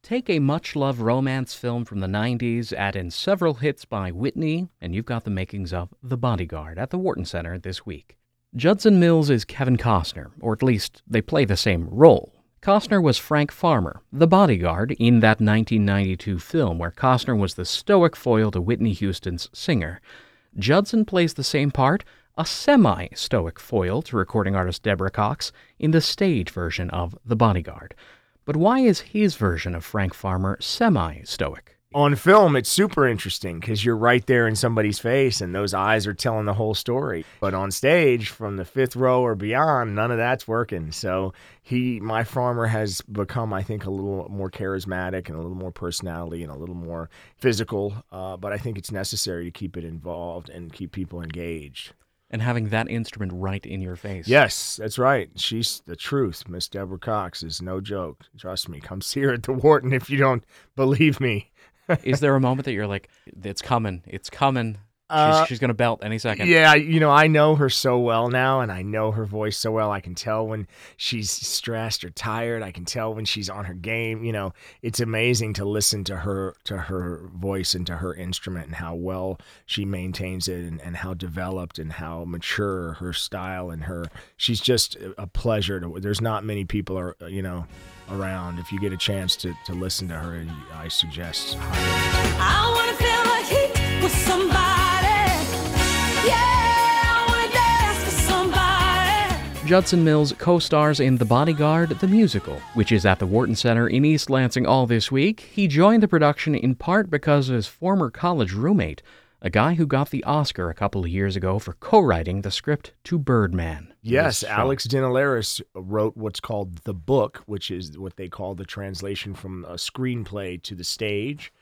Take a much-loved romance film from the 90s, add in several hits by Whitney, and you've got the makings of The Bodyguard at the Wharton Center this week. Judson Mills is Kevin Costner, or at least they play the same role. Costner was Frank Farmer, the bodyguard, in that 1992 film where Costner was the stoic foil to Whitney Houston's Singer. Judson plays the same part, a semi-stoic foil to recording artist Deborah Cox, in the stage version of The Bodyguard. But why is his version of Frank Farmer semi-stoic? On film, it's super interesting because you're right there in somebody's face and those eyes are telling the whole story. But on stage, from the fifth row or beyond, none of that's working. So my Farmer has become, I think, a little more charismatic and a little more personality and a little more physical. But I think it's necessary to keep it involved and keep people engaged. And having that instrument right in your face. Yes, that's right. She's the truth. Miss Deborah Cox is no joke. Trust me. Come see her at the Wharton if you don't believe me. Is there a moment that you're like, it's coming, she's going to belt any second? Yeah, I know her so well now, and I know her voice so well. I can tell when she's stressed or tired. I can tell when she's on her game. It's amazing to listen to her voice and to her instrument and how well she maintains it and how developed and how mature her style and she's just a pleasure. There's not many people around. If you get a chance to listen to her, I suggest highly. I want to feel like heat with somebody. Yeah, I want to dance for somebody. Judson Mills co-stars in The Bodyguard, the musical, which is at the Wharton Center in East Lansing all this week. He joined the production in part because of his former college roommate, a guy who got the Oscar a couple of years ago for co-writing the script to Birdman. Yes, Alex Dinelaris wrote what's called The Book, which is what they call the translation from a screenplay to the stage.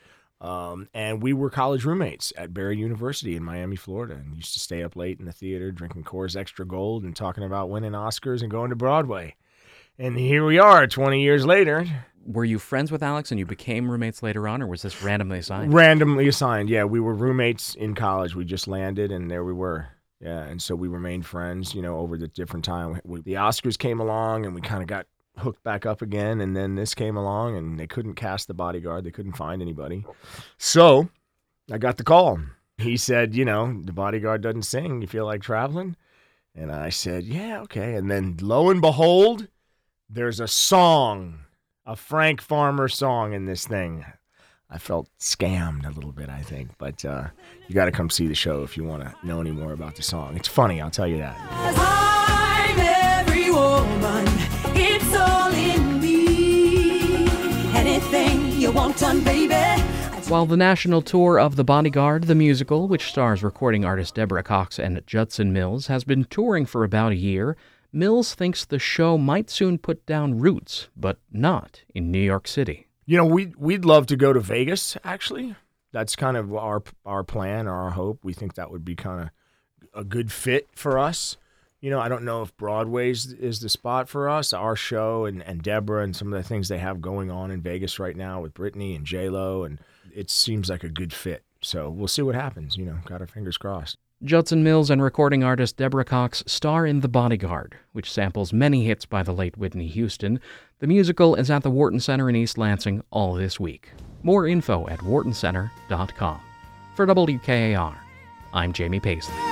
And we were college roommates at Barry University in Miami, Florida, and used to stay up late in the theater drinking Coors Extra Gold and talking about winning Oscars and going to Broadway. And here we are 20 years later. Were you friends with Alex and you became roommates later on, or was this randomly assigned? Randomly assigned, yeah. We were roommates in college. We just landed, and there we were. Yeah, and so we remained friends, over the different time. The Oscars came along, and we kind of got hooked back up again, and then this came along, and they couldn't cast The Bodyguard. They couldn't find anybody. So I got the call. He said, The Bodyguard doesn't sing. You feel like traveling? And I said, yeah, okay. And then lo and behold, there's a song, a Frank Farmer song in this thing. I felt scammed a little bit, I think. But you got to come see the show if you want to know any more about the song. It's funny, I'll tell you that. I'm every woman, it's all in me. Anything you want done, baby. While the national tour of The Bodyguard, the musical, which stars recording artist Deborah Cox and Judson Mills, has been touring for about a year, Mills thinks the show might soon put down roots, but not in New York City. We'd love to go to Vegas, actually. That's kind of our plan or our hope. We think that would be kind of a good fit for us. I don't know if Broadway's is the spot for us. Our show and Deborah and some of the things they have going on in Vegas right now with Britney and J-Lo, and it seems like a good fit. So we'll see what happens, got our fingers crossed. Judson Mills and recording artist Deborah Cox star in The Bodyguard, which samples many hits by the late Whitney Houston. The musical is at the Wharton Center in East Lansing all this week. More info at whartoncenter.com. For WKAR, I'm Jamie Paisley.